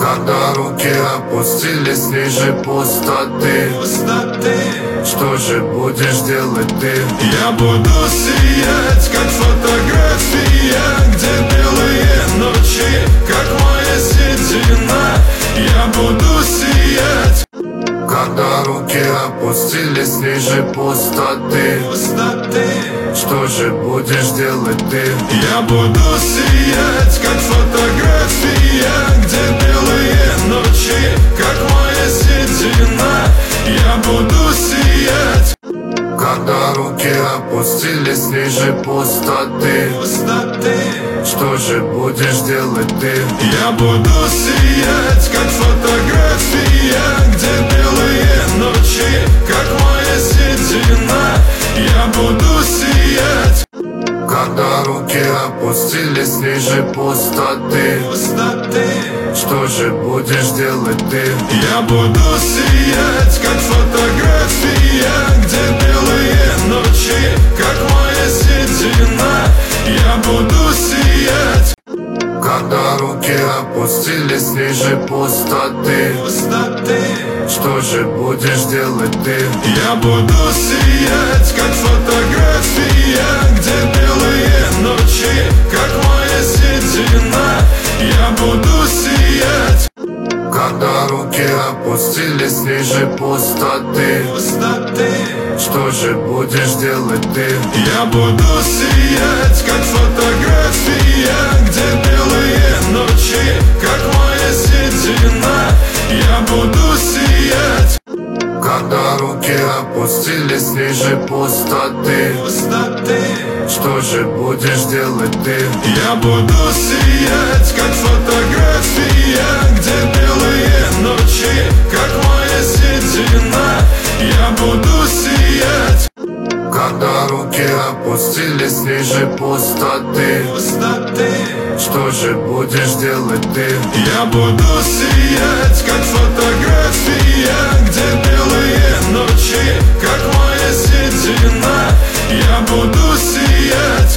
Когда руки опустились ниже пустоты, что же будешь делать ты? Я буду сиять, как фотография, где белые ночи, как моя седина. Я буду сиять. Когда руки опустились ниже пустоты, что же будешь делать ты? Я буду сиять, как фотография, где белые ночи, как моя седина. Я буду сиять. Когда руки опустились ниже пустоты, что же будешь делать ты? Я буду сиять, как фотография, где белые ночи, как моя седина. Я буду сиять. Когда руки опустились ниже пустоты, что же будешь делать ты? Я буду сиять, как фотография, где белые ночи, как моя седина. Я буду сиять. Когда руки опустились ниже пустоты, что же будешь делать ты? Я буду сиять, как фотография, где белые ночи, как моя седина. Я буду сиять. Когда руки опустились ниже пустоты, что же будешь делать ты? Я буду сиять, как фотография, где белые ночи, как моя седина. Я буду сиять. Когда руки опустились ниже пустоты, что же будешь делать ты? Я буду сиять, как фотография, где белые ночи, как моя седина. Я буду сиять. Когда руки опустились ниже пустоты, что же будешь делать ты? Я буду сиять, как фотография,